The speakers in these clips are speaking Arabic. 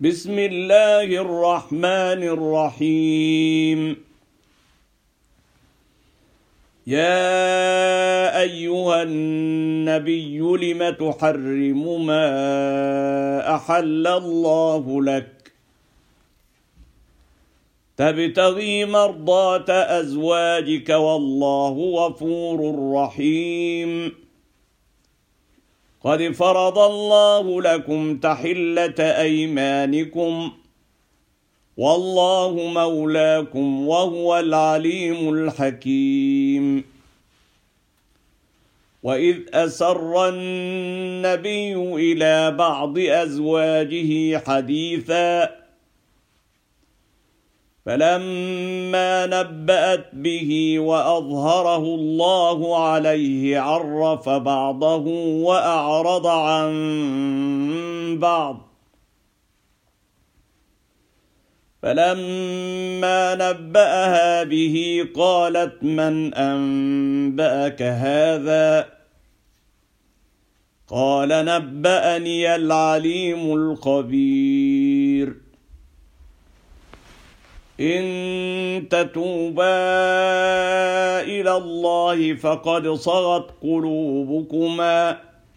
بسم الله الرحمن الرحيم. يا أيها النبي لم تحرم ما أحل الله لك تبتغي مرضات أزواجك والله غفور رحيم. قد فرض الله لكم تحلة أيمانكم والله مولاكم وهو العليم الحكيم. وإذ أسر النبي إلى بعض أزواجه حديثا فلما نبأت به وأظهره الله عليه عرف بعضه وأعرض عن بعض. فلما نبأها به قالت من أنبأك هذا؟ قال نبأني العليم الخبير. إن تتوبا إلى الله فقد صغت قلوبكما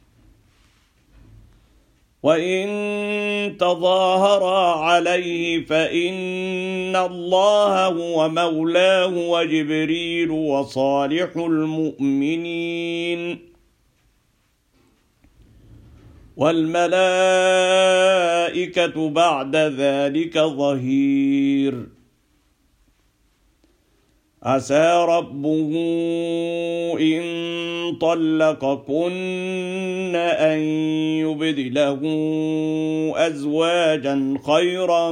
وإن تظاهرا عليه فإن الله هو مولاه وجبريل وصالح المؤمنين والملائكة بعد ذلك ظهير. عسى ربه إن طلقكن أن يبدله أزواجا خيرا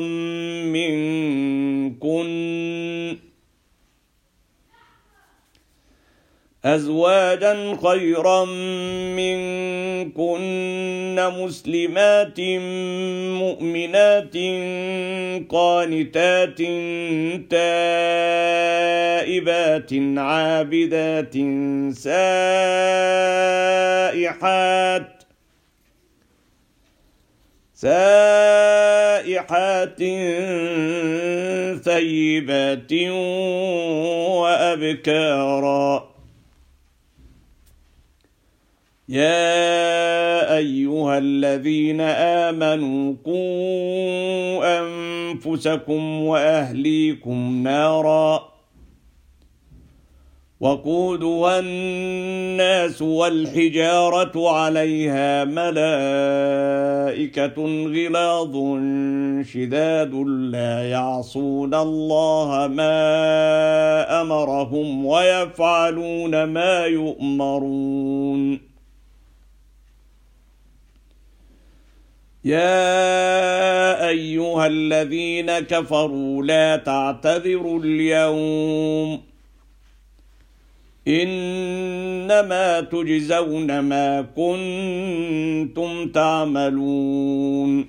منكن مسلمات مؤمنات قانتات تائبات عابدات سائحات ثيبات وأبكارا. يا أيها الذين آمنوا قوا أنفسكم وأهليكم نارا وقودها الناس والحجارة عليها ملائكة غلاظ شداد لا يعصون الله ما أمرهم ويفعلون ما يؤمرون. يا أيها الذين كفروا لا تعتذروا اليوم إنما تجزون ما كنتم تعملون.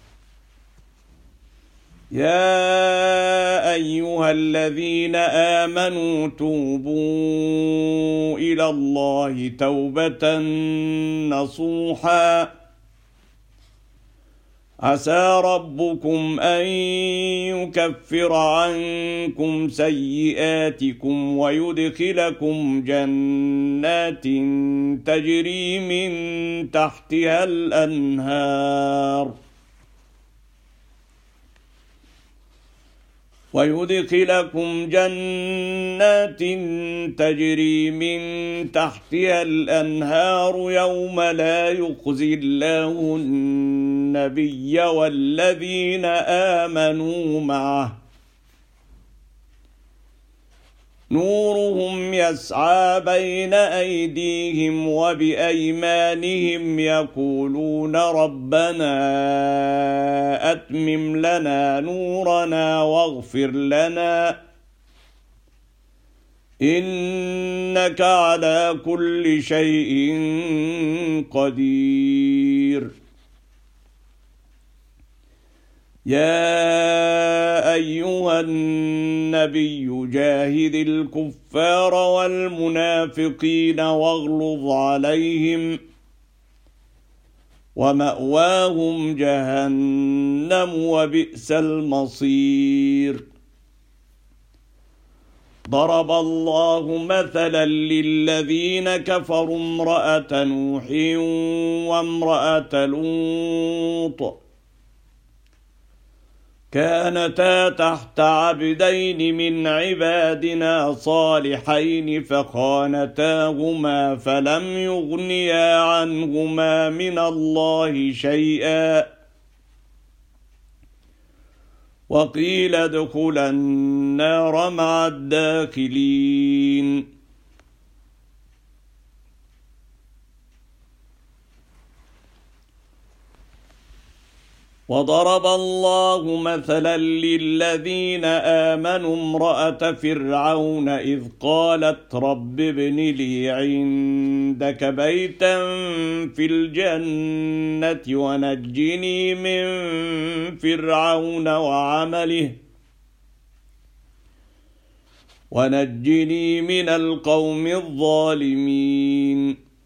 يا أيها الذين آمنوا توبوا إلى الله توبة نصوحا عسى ربكم أن يكفر عنكم سيئاتكم ويدخلكم جنات تجري من تحتها الأنهار يوم لا يخزي الله النبي والذين آمنوا معه نورهم يسعى بين أيديهم وبأيمانهم يقولون ربنا أتمم لنا نورنا واغفر لنا إنك على كل شيء قدير. يا أيها النبي جاهد الكفار والمنافقين واغلظ عليهم ومأواهم جهنم وبئس المصير. ضرب الله مثلا للذين كفروا امرأة نوح وامرأة لوط كانتا تحت عبدين من عبادنا صالحين فخانتاهما فلم يغنيا عنهما من الله شيئا وقيل ادخلا النار مع الداخلين. وضرب الله مثلا للذين آمنوا امرأة فرعون إذ قالت رب ابن لي عندك بيتا في الجنة ونجني من فرعون وعمله ونجني من القوم الظالمين.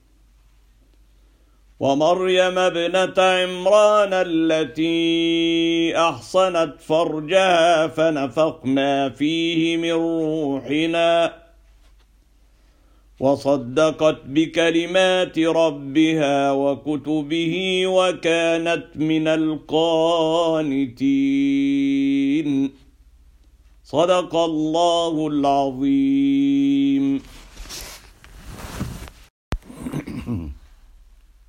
ومريم ابنة عمران التي أحصنت فرجها فنفخنا فيه من روحنا وصدقت بكلمات ربها وكتبه وكانت من القانتين. صدق الله العظيم.